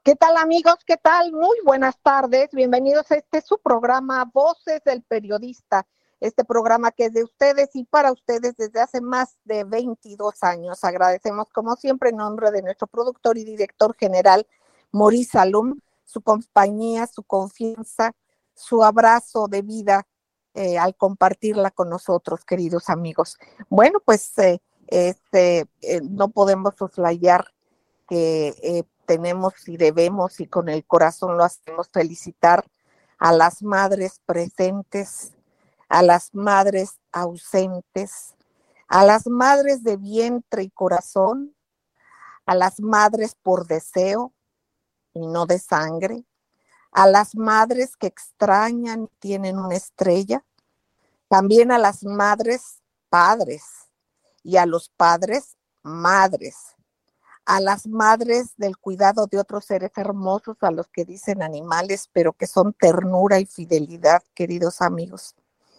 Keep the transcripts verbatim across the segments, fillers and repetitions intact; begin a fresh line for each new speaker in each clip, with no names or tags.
¿Qué tal, amigos? ¿Qué tal? Muy buenas tardes. Bienvenidos a este su programa Voces del Periodista. Este programa que es de ustedes y para ustedes desde hace más de veintidós años. Agradecemos como siempre en nombre de nuestro productor y director general, Maurice Salum, su compañía, su confianza, su abrazo de vida eh, al compartirla con nosotros, queridos amigos. Bueno, pues eh, este, eh, no podemos soslayar que eh, tenemos y debemos y con el corazón lo hacemos felicitar a las madres presentes, a las madres ausentes, a las madres de vientre y corazón, a las madres por deseo y no de sangre, a las madres que extrañan y tienen una estrella, también a las madres padres y a los padres madres, a las madres del cuidado de otros seres hermosos, a los que dicen animales, pero que son ternura y fidelidad, queridos amigos.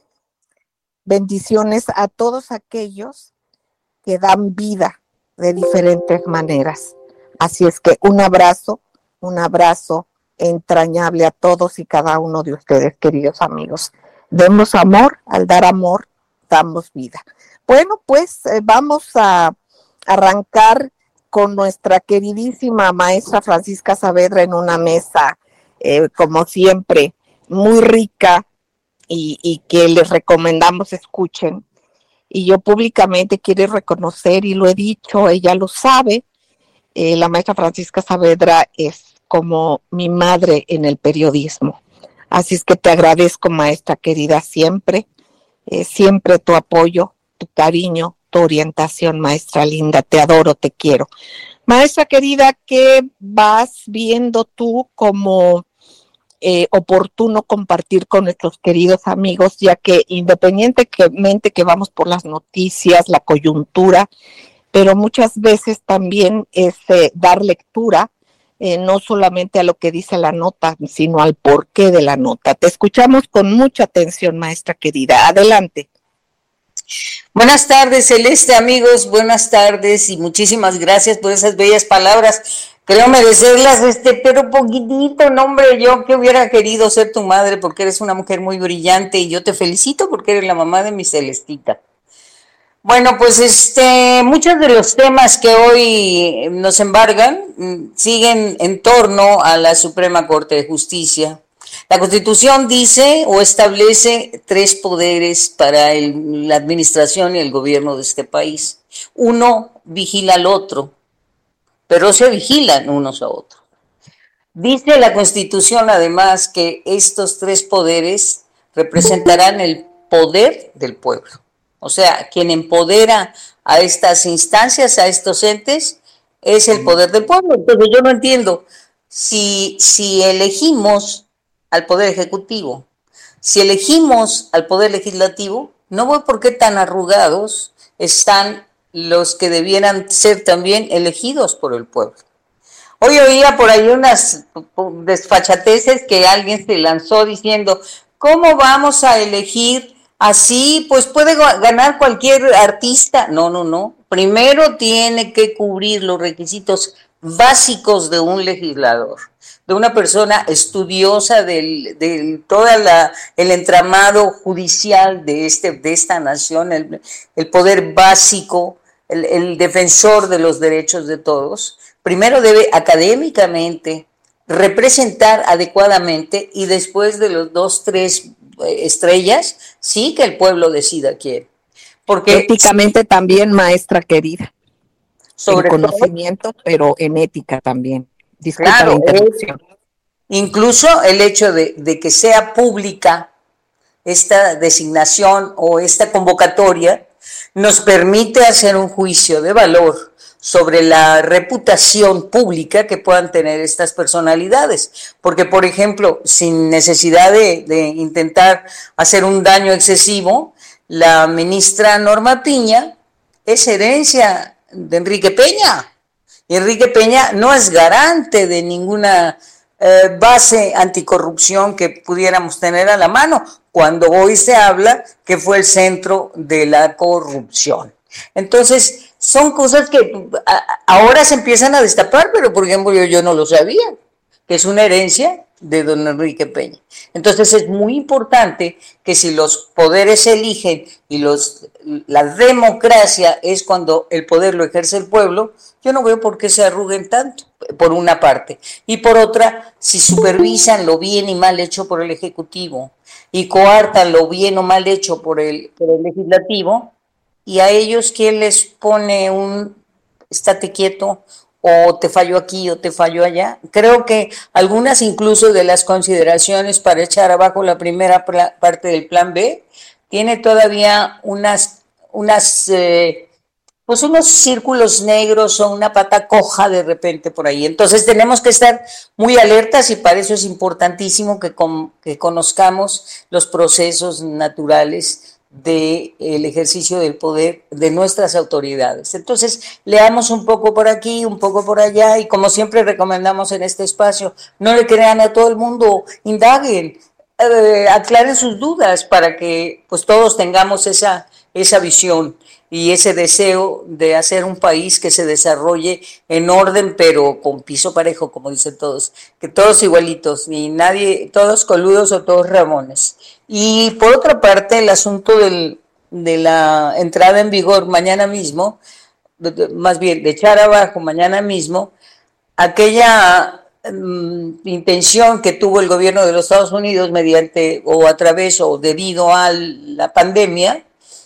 Bendiciones a todos aquellos que dan vida de diferentes maneras. Así es que un abrazo, un abrazo entrañable a todos y cada uno de ustedes, queridos amigos. Demos amor, al dar amor, damos vida. Bueno, pues eh, vamos a arrancar con nuestra queridísima maestra Francisca Saavedra en una mesa, eh, como siempre, muy rica y, y que les recomendamos escuchen. Y yo públicamente quiero reconocer, y lo he dicho, ella lo sabe, eh, la maestra Francisca Saavedra es como mi madre en el periodismo. Así es que te agradezco, maestra querida, siempre, eh, siempre tu apoyo, tu cariño, tu orientación, maestra linda, te adoro, te quiero. Maestra querida, ¿qué vas viendo tú como eh, oportuno compartir con nuestros queridos amigos, ya que independientemente que vamos por las noticias, la coyuntura, pero muchas veces también es eh, dar lectura, eh, no solamente a lo que dice la nota, sino al porqué de la nota? Te escuchamos con mucha atención, maestra querida. Adelante.
Buenas tardes, Celeste, amigos, buenas tardes y muchísimas gracias por esas bellas palabras. Creo merecerlas, este, pero poquitito, no, hombre, yo que hubiera querido ser tu madre porque eres una mujer muy brillante y yo te felicito porque eres la mamá de mi Celestita. Bueno, pues este, muchos de los temas que hoy nos embargan siguen en torno a la Suprema Corte de Justicia. La Constitución dice o establece tres poderes para el, la administración y el gobierno de este país. Uno vigila al otro, pero se vigilan unos a otros. Dice la Constitución además que estos tres poderes representarán el poder del pueblo. O sea, quien empodera a estas instancias, a estos entes, es el poder del pueblo. Entonces yo no entiendo si, si elegimos al Poder Ejecutivo, si elegimos al Poder Legislativo, no veo por qué tan arrugados están los que debieran ser también elegidos por el pueblo. Hoy oía por ahí unas desfachateces que alguien se lanzó diciendo, ¿cómo vamos a elegir así? Pues puede ganar cualquier artista. No, no, no. Primero tiene que cubrir los requisitos básicos de un legislador, de una persona estudiosa del, del todo el entramado judicial de, este, de esta nación, el, el poder básico, el, el defensor de los derechos de todos. Primero debe académicamente representar adecuadamente y después de los dos, tres estrellas, sí que el pueblo decida quién.
Porque éticamente también, maestra querida.
Sobre
en conocimiento, todo, pero en ética también.
Disculpa claro, la interrupción. Es, incluso el hecho de, de que sea pública esta designación o esta convocatoria nos permite hacer un juicio de valor sobre la reputación pública que puedan tener estas personalidades. Porque, por ejemplo, sin necesidad de, de intentar hacer un daño excesivo, la ministra Norma Piña es herencia de Enrique Peña. Y Enrique Peña no es garante de ninguna eh, base anticorrupción que pudiéramos tener a la mano, cuando hoy se habla que fue el centro de la corrupción. Entonces, son cosas que ahora se empiezan a destapar, pero por ejemplo yo, yo no lo sabía. que es una herencia de don Enrique Peña. Entonces es muy importante que si los poderes se eligen y los, la democracia es cuando el poder lo ejerce el pueblo, yo no veo por qué se arruguen tanto, por una parte. Y por otra, si supervisan lo bien y mal hecho por el Ejecutivo y coartan lo bien o mal hecho por el, por el Legislativo, y a ellos, ¿quién les pone un estate quieto? O te fallo aquí o te fallo allá. Creo que algunas incluso de las consideraciones para echar abajo la primera parte del plan B tiene todavía unas, unas eh, pues unos círculos negros o una pata coja de repente por ahí. Entonces tenemos que estar muy alertas y para eso es importantísimo que, con, que conozcamos los procesos naturales del ejercicio del poder de nuestras autoridades. Entonces, leamos un poco por aquí, un poco por allá, y como siempre recomendamos en este espacio, no le crean a todo el mundo, indaguen, eh, aclaren sus dudas para que pues todos tengamos esa, esa visión y ese deseo de hacer un país que se desarrolle en orden, pero con piso parejo, como dicen todos, que todos igualitos, ni nadie, todos coludos o todos ramones. Y por otra parte, el asunto del, de la entrada en vigor mañana mismo, más bien de echar abajo mañana mismo, aquella um, intención que tuvo el gobierno de los Estados Unidos mediante o a través o debido a la pandemia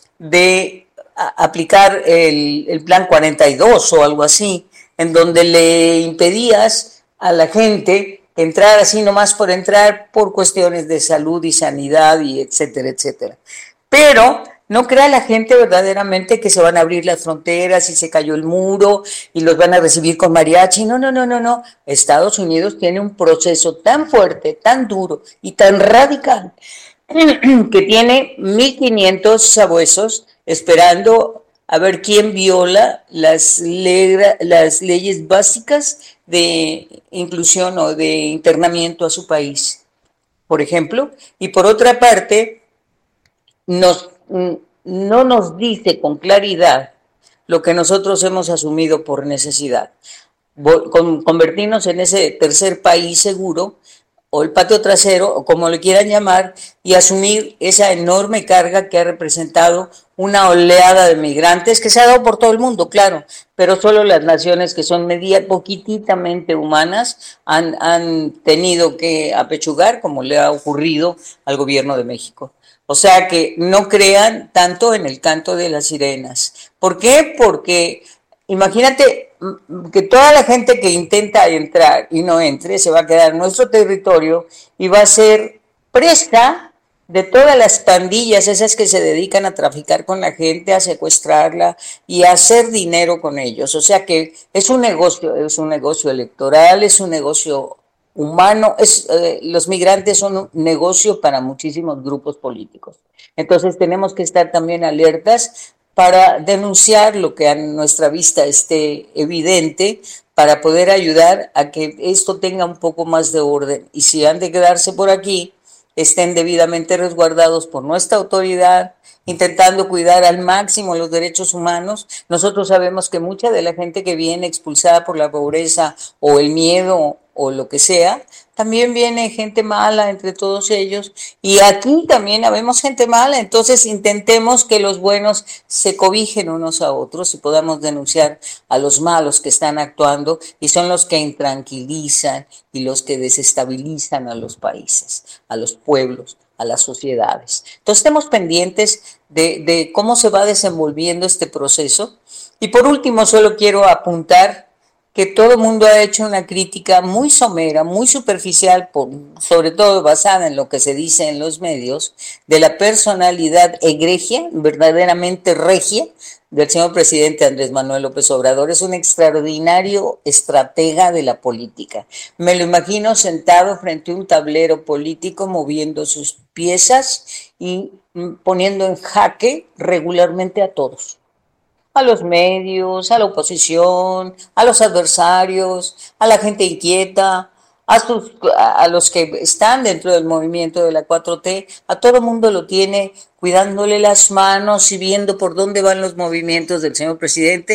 de a, aplicar el, el plan cuarenta y dos o algo así, en donde le impedías a la gente entrar así nomás por entrar por cuestiones de salud y sanidad y etcétera, etcétera. Pero no crea la gente verdaderamente que se van a abrir las fronteras y se cayó el muro y los van a recibir con mariachi. No, no, no, no, no. Estados Unidos tiene un proceso tan fuerte, tan duro y tan radical que tiene mil quinientos sabuesos esperando a ver quién viola las, le las leyes básicas de inclusión o de internamiento a su país, por ejemplo. Y por otra parte, nos, no nos dice con claridad lo que nosotros hemos asumido por necesidad. Convertirnos en ese tercer país seguro, o el patio trasero, o como le quieran llamar, y asumir esa enorme carga que ha representado una oleada de migrantes que se ha dado por todo el mundo, claro, pero solo las naciones que son media, poquititamente humanas han, han tenido que apechugar, como le ha ocurrido al gobierno de México. O sea que no crean tanto en el canto de las sirenas. ¿Por qué? Porque imagínate que toda la gente que intenta entrar y no entre se va a quedar en nuestro territorio y va a ser presa de todas las pandillas esas que se dedican a traficar con la gente, a secuestrarla y a hacer dinero con ellos. O sea que es un negocio, es un negocio electoral, es un negocio humano, es, eh, los migrantes son un negocio para muchísimos grupos políticos. Entonces tenemos que estar también alertas para denunciar lo que a nuestra vista esté evidente, para poder ayudar a que esto tenga un poco más de orden. Y si han de quedarse por aquí, estén debidamente resguardados por nuestra autoridad, intentando cuidar al máximo los derechos humanos. Nosotros sabemos que mucha de la gente que viene expulsada por la pobreza o el miedo o lo que sea, también viene gente mala entre todos ellos, y aquí también habemos gente mala. Entonces intentemos que los buenos se cobijen unos a otros y podamos denunciar a los malos que están actuando y son los que intranquilizan y los que desestabilizan a los países, a los pueblos, a las sociedades. Entonces estemos pendientes de, de cómo se va desenvolviendo este proceso. Y por último, solo quiero apuntar que todo el mundo ha hecho una crítica muy somera, muy superficial, por, sobre todo basada en lo que se dice en los medios, de la personalidad egregia, verdaderamente regia, del señor presidente Andrés Manuel López Obrador. Es un extraordinario estratega de la política. Me lo imagino sentado frente a un tablero político, moviendo sus piezas y poniendo en jaque regularmente a todos. A los medios, a la oposición, a los adversarios, a la gente inquieta, a, sus, a los que están dentro del movimiento de la cuatro T, a todo el mundo lo tiene cuidándole las manos y viendo por dónde van los movimientos del señor presidente,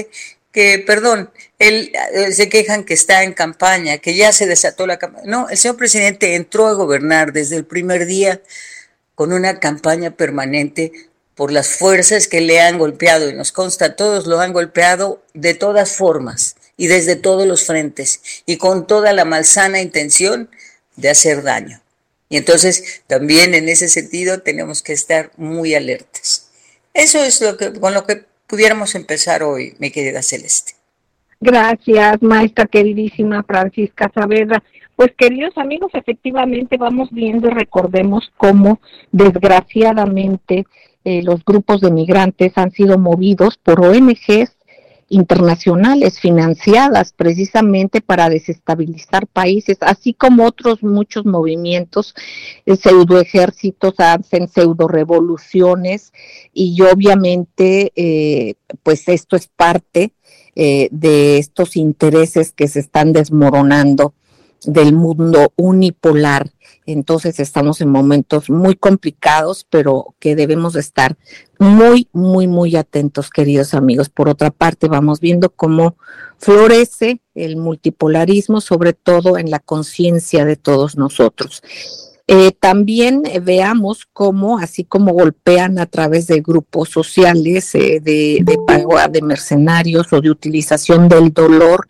que, perdón, él eh, se quejan que está en campaña, que ya se desató la campaña. No, el señor presidente entró a gobernar desde el primer día con una campaña permanente por las fuerzas que le han golpeado, y nos consta, todos lo han golpeado de todas formas y desde todos los frentes y con toda la malsana intención de hacer daño. Y entonces también en ese sentido tenemos que estar muy alertas. Eso es lo que, con lo que pudiéramos empezar hoy, mi querida Celeste.
Gracias, maestra queridísima Francisca Saavedra. Pues queridos amigos, efectivamente vamos viendo y recordemos cómo desgraciadamente eh, los grupos de migrantes han sido movidos por O N Ges internacionales financiadas precisamente para desestabilizar países, así como otros muchos movimientos, eh, pseudoejércitos hacen pseudo revoluciones y obviamente eh, pues esto es parte eh, de estos intereses que se están desmoronando del mundo unipolar. Entonces estamos en momentos muy complicados, pero que debemos estar muy, muy, muy atentos, queridos amigos. Por otra parte, vamos viendo cómo florece el multipolarismo, sobre todo en la conciencia de todos nosotros. Eh, también eh, veamos cómo, así como golpean a través de grupos sociales, eh, de, de pago de mercenarios o de utilización del dolor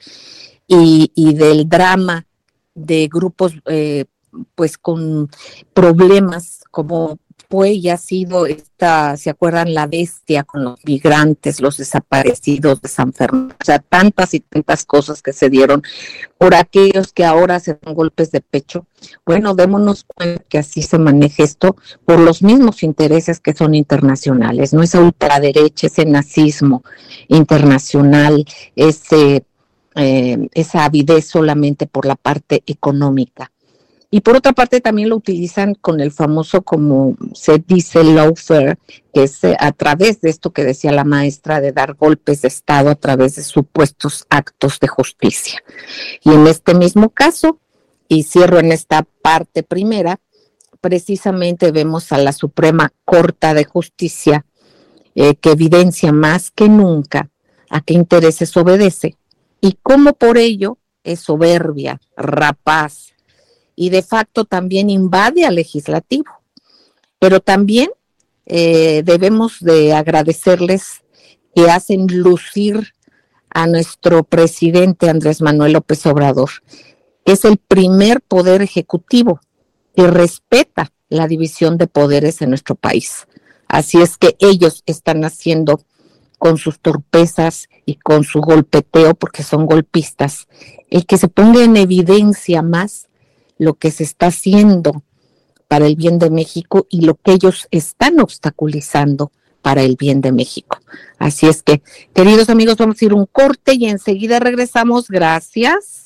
y, y del drama de grupos eh, pues con problemas como fue y ha sido esta, ¿se acuerdan? La bestia con los migrantes, los desaparecidos de San Fernando, o sea, tantas y tantas cosas que se dieron por aquellos que ahora se dan golpes de pecho. Bueno, démonos cuenta que así se maneja esto por los mismos intereses que son internacionales, ¿no? Esa ultraderecha, ese nazismo internacional, ese Eh, esa avidez solamente por la parte económica. Y por otra parte también lo utilizan con el famoso, como se dice, lawfare, que es eh, a través de esto que decía la maestra, de dar golpes de Estado a través de supuestos actos de justicia. Y en este mismo caso, y cierro en esta parte primera, precisamente vemos a la Suprema Corte de Justicia eh, que evidencia más que nunca a qué intereses obedece y cómo por ello es soberbia, rapaz y de facto también invade al legislativo. Pero también eh, debemos de agradecerles que hacen lucir a nuestro presidente Andrés Manuel López Obrador, que es el primer poder ejecutivo que respeta la división de poderes en nuestro país. Así es que ellos están haciendo con sus torpezas y con su golpeteo, porque son golpistas, el que se ponga en evidencia más lo que se está haciendo para el bien de México y lo que ellos están obstaculizando para el bien de México. Así es que, queridos amigos, vamos a ir a un corte y enseguida regresamos. Gracias.